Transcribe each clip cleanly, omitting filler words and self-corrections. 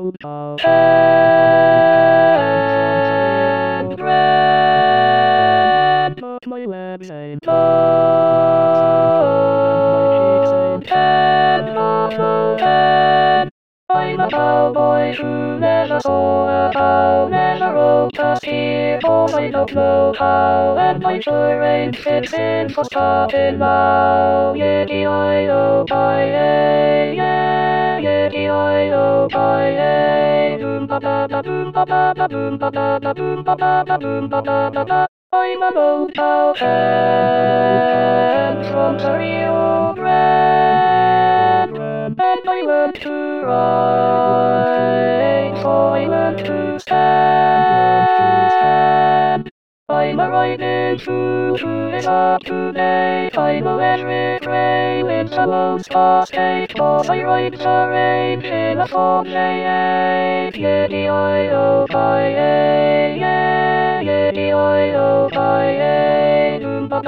and red, but my legs ain't cold, and also dead. I'm a cowboy who never saw a cow, never rode a steer, for I don't know how, and my sure ain't fit in for starting now. Yippee-yi-yo-ki-yay, yeah, yippee-yi-yo-ki-yay, doom-ba-ba-ba-doom-ba-ba-ba-doom-ba-ba-ba-doom-ba-ba-ba-ba-ba. I'm an old cowhead from the Rio Grande, and I learned to ride, so I learned to stand. I'm a riding fool who is up to date. I know every trail in the most state, but I ride the range in a 4J8. Yippee-yi-yo-ki-yay, yeah, yippee-yi-yo-ki-yay,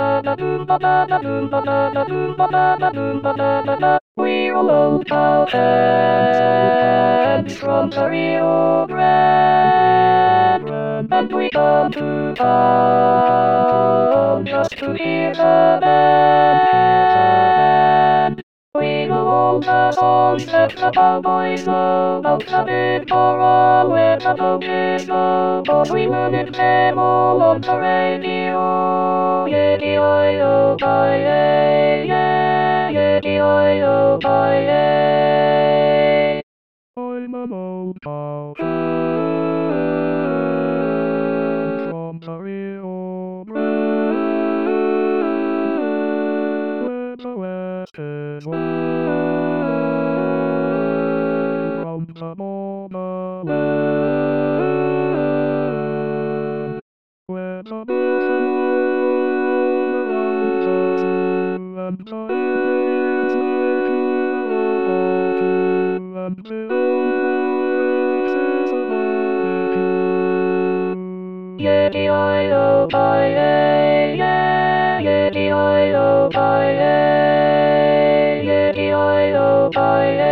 doom-ba-ba-ba-doom-ba-ba-ba-doom-ba-ba-ba-doom-ba-ba-ba-ba-ba. We're all old cowheads from the Rio Grande, and we come to town just to hear the band. We know all the songs that the cowboys know about the big corral where the boat go, but we learned them all on the radio. Yippee-yi-yo-ki-yay, yeah, yippee-yi-yo-ki-yay. I'm an old cowboy from the Rio Grande, where the west is wide from the borderland, where the buffalo roam around the zoo, and the Indians make you a barbecue, and the old Rex is a barbecue. Yippee-yi-yo-ki-yay, yeah, yippee-yi-yo-ki-yay, yippee-yi-yo-ki-yay.